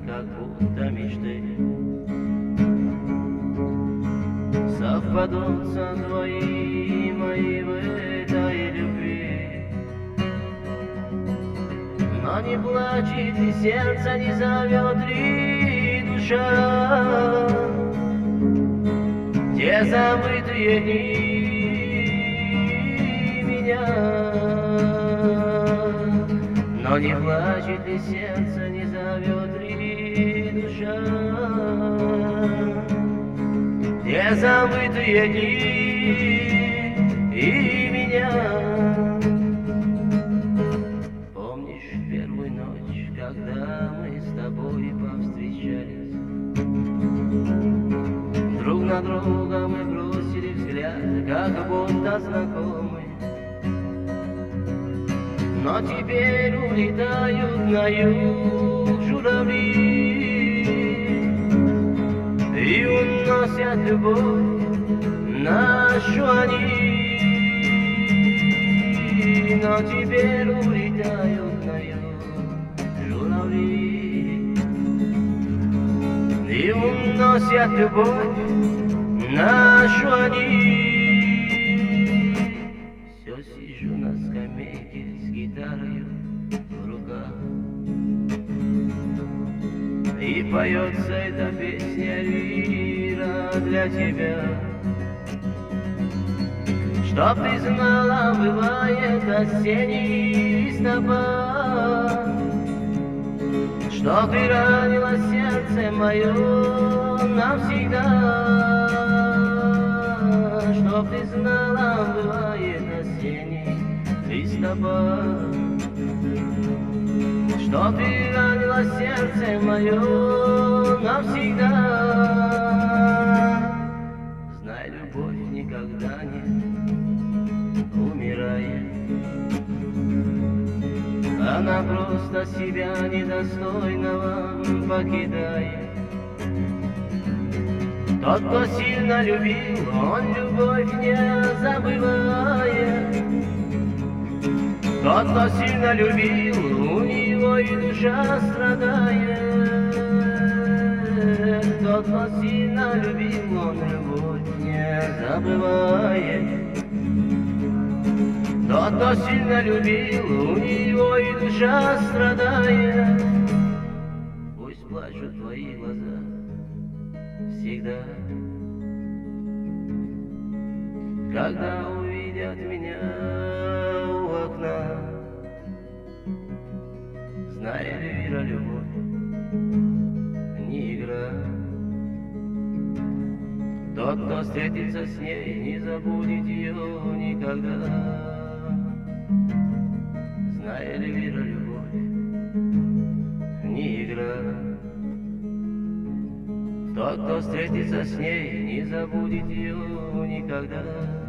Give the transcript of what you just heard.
как будто мечты совпадутся твои и мои в этой любви. Но не плачет и сердце не зовет ли душа те забытые дни меня. Но не плачет ли сердце, не зовет ли душа те забытые дни и меня. Помнишь первую ночь, когда мы с тобой повстречались? Друг на друга мы бросили взгляд, как будто знакомы. Но теперь улетают на юг журавли и уносят любовь нашу они. Но теперь улетают на юг журавли и уносят любовь нашу они. Все сижу на скамейке с гитарой в руках, и поется эта песня лира для тебя. Чтоб ты знала, бывает осенний листопад, что ты ранила сердце мое навсегда. Чтоб ты знала, бывает осенний листопад, что ты ранила сердце мое навсегда. Знай, любовь никогда не умирает, она просто себя недостойного покидает. Тот, кто сильно любил, он любовь не забывает. Тот, кто сильно любил, у него и душа страдает. Тот, кто сильно любил, он любовь не забывает. Тот, кто сильно любил, у него и душа страдает. Пусть плачут твои глаза всегда, когда увидят меня у окна. Знай, Эльвира, любовь не игра. Тот, кто встретится с ней, не забудет ее никогда. Знай, Эльвира, любовь не игра. Тот, кто встретится с ней, не забудет ее никогда.